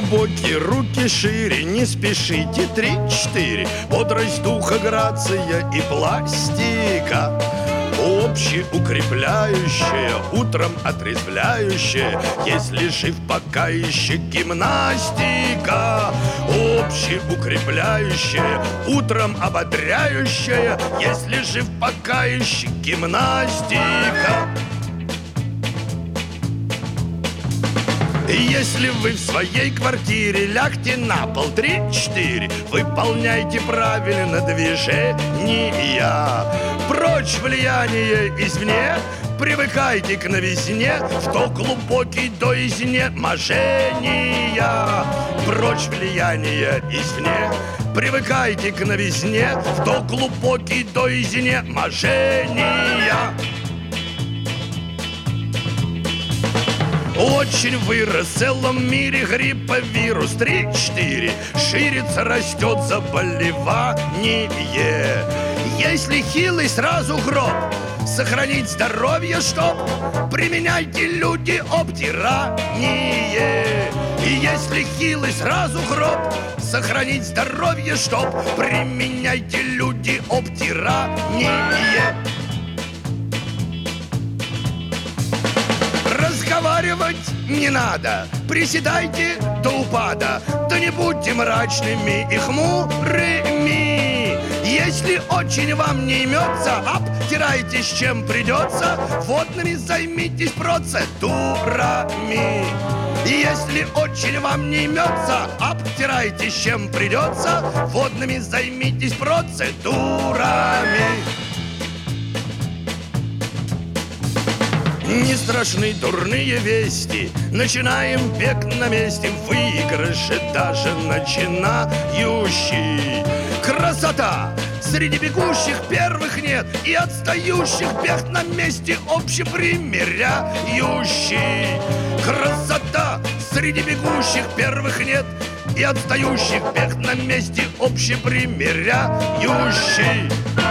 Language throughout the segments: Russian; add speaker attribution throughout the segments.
Speaker 1: глубокие, руки шире, не спешите, 3-4. Бодрость духа, грация и пластика, общеукрепляющая, утром отрезвляющая, если жив пока еще гимнастика. Общеукрепляющая, утром ободряющая, если жив пока еще гимнастика. Если вы в своей квартире, лягте на пол, 3-4. Выполняйте правильно движения. Прочь влияние извне, привыкайте к новизне, в то глубокий до изнеможения. Прочь влияние извне, привыкайте к новизне, в то глубокий до изнеможения. Очень вырос в целом мире грипповирус, 3-4. Ширится, растет заболевание. Если хилый, сразу гроб. Сохранить здоровье, чтоб применяйте, люди, обтирание. И если хилый, сразу гроб. Сохранить здоровье, чтоб применяйте, люди, обтирание. Разговаривать не надо, приседайте до упада, да не будьте мрачными и хмурыми. Если очень вам не имется, обтирайтесь чем придется, водными займитесь процедурами. Если очень вам не имется, обтирайтесь чем придется, водными займитесь процедурами. Не страшны дурные вести, начинаем бег на месте, выигрыши даже начинающий. Красота! Среди бегущих первых нет, и отстающих бег на месте общепримиряющий. Красота! Среди бегущих первых нет, и отстающих бег на месте общепримиряющий.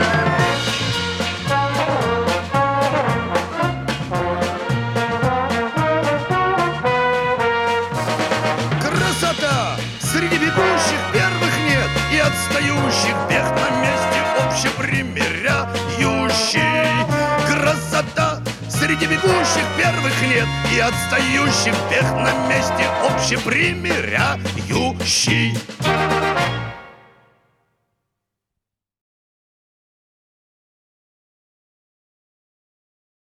Speaker 1: Среди бегущих первых нет, и отстающих бег на месте общепримиряющий. Красота! Среди бегущих первых нет, и отстающих бег на месте общепримиряющий.